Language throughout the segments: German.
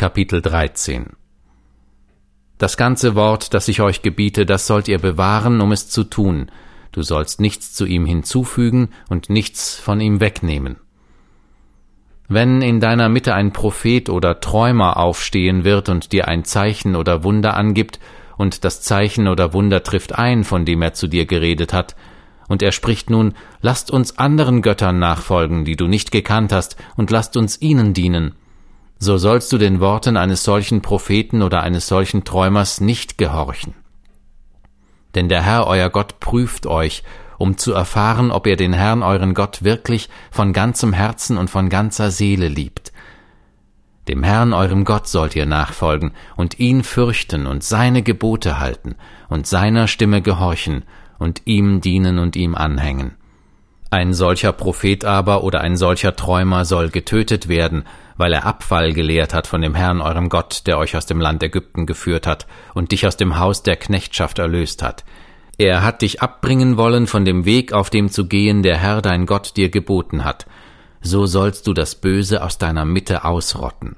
Kapitel 13. Das ganze Wort, das ich euch gebiete, das sollt ihr bewahren, um es zu tun. Du sollst nichts zu ihm hinzufügen und nichts von ihm wegnehmen. Wenn in deiner Mitte ein Prophet oder Träumer aufstehen wird und dir ein Zeichen oder Wunder angibt, und das Zeichen oder Wunder trifft ein, von dem er zu dir geredet hat, und er spricht nun, lasst uns anderen Göttern nachfolgen, die du nicht gekannt hast, und lasst uns ihnen dienen, so sollst du den Worten eines solchen Propheten oder eines solchen Träumers nicht gehorchen. Denn der Herr, euer Gott, prüft euch, um zu erfahren, ob ihr den Herrn, euren Gott, wirklich von ganzem Herzen und von ganzer Seele liebt. Dem Herrn, eurem Gott, sollt ihr nachfolgen und ihn fürchten und seine Gebote halten und seiner Stimme gehorchen und ihm dienen und ihm anhängen. Ein solcher Prophet aber oder ein solcher Träumer soll getötet werden, weil er Abfall gelehrt hat von dem Herrn, eurem Gott, der euch aus dem Land Ägypten geführt hat und dich aus dem Haus der Knechtschaft erlöst hat. Er hat dich abbringen wollen von dem Weg, auf dem zu gehen der Herr, dein Gott, dir geboten hat. So sollst du das Böse aus deiner Mitte ausrotten.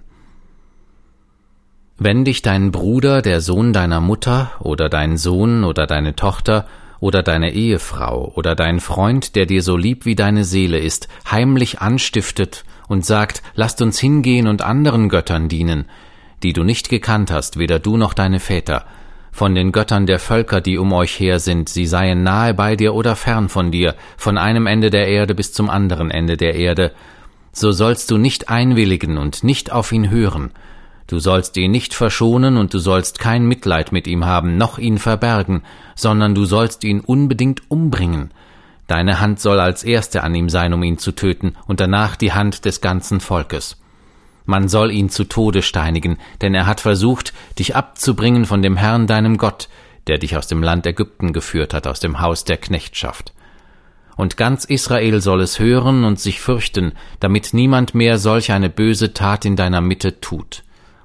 Wenn dich dein Bruder, der Sohn deiner Mutter, oder dein Sohn oder deine Tochter, oder deine Ehefrau, oder dein Freund, der dir so lieb wie deine Seele ist, heimlich anstiftet und sagt, lasst uns hingehen und anderen Göttern dienen, die du nicht gekannt hast, weder du noch deine Väter, von den Göttern der Völker, die um euch her sind, sie seien nahe bei dir oder fern von dir, von einem Ende der Erde bis zum anderen Ende der Erde, so sollst du nicht einwilligen und nicht auf ihn hören. Du sollst ihn nicht verschonen und du sollst kein Mitleid mit ihm haben, noch ihn verbergen, sondern du sollst ihn unbedingt umbringen. Deine Hand soll als erste an ihm sein, um ihn zu töten, und danach die Hand des ganzen Volkes. Man soll ihn zu Tode steinigen, denn er hat versucht, dich abzubringen von dem Herrn, deinem Gott, der dich aus dem Land Ägypten geführt hat, aus dem Haus der Knechtschaft. Und ganz Israel soll es hören und sich fürchten, damit niemand mehr solch eine böse Tat in deiner Mitte tut.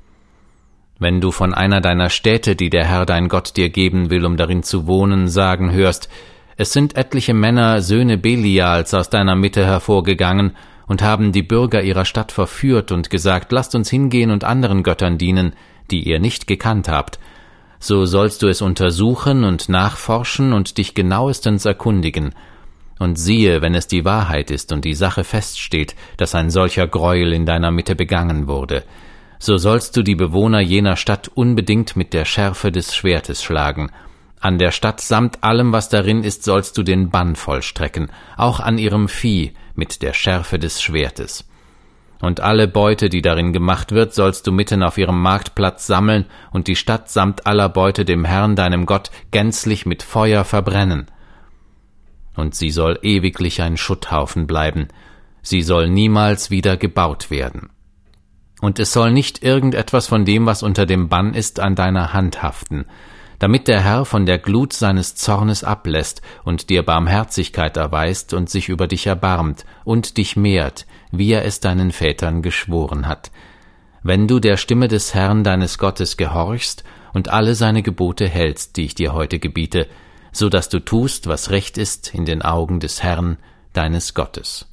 Wenn du von einer deiner Städte, die der Herr dein Gott dir geben will, um darin zu wohnen, sagen hörst, es sind etliche Männer, Söhne Belials, aus deiner Mitte hervorgegangen und haben die Bürger ihrer Stadt verführt und gesagt, lasst uns hingehen und anderen Göttern dienen, die ihr nicht gekannt habt, so sollst du es untersuchen und nachforschen und dich genauestens erkundigen. Und siehe, wenn es die Wahrheit ist und die Sache feststeht, dass ein solcher Gräuel in deiner Mitte begangen wurde, so sollst du die Bewohner jener Stadt unbedingt mit der Schärfe des Schwertes schlagen. An der Stadt samt allem, was darin ist, sollst du den Bann vollstrecken, auch an ihrem Vieh mit der Schärfe des Schwertes. Und alle Beute, die darin gemacht wird, sollst du mitten auf ihrem Marktplatz sammeln und die Stadt samt aller Beute dem Herrn, deinem Gott, gänzlich mit Feuer verbrennen. Und sie soll ewiglich ein Schutthaufen bleiben, sie soll niemals wieder gebaut werden. Und es soll nicht irgendetwas von dem, was unter dem Bann ist, an deiner Hand haften, damit der Herr von der Glut seines Zornes ablässt und dir Barmherzigkeit erweist und sich über dich erbarmt und dich mehrt, wie er es deinen Vätern geschworen hat, wenn du der Stimme des Herrn deines Gottes gehorchst und alle seine Gebote hältst, die ich dir heute gebiete, so dass du tust, was recht ist in den Augen des Herrn deines Gottes.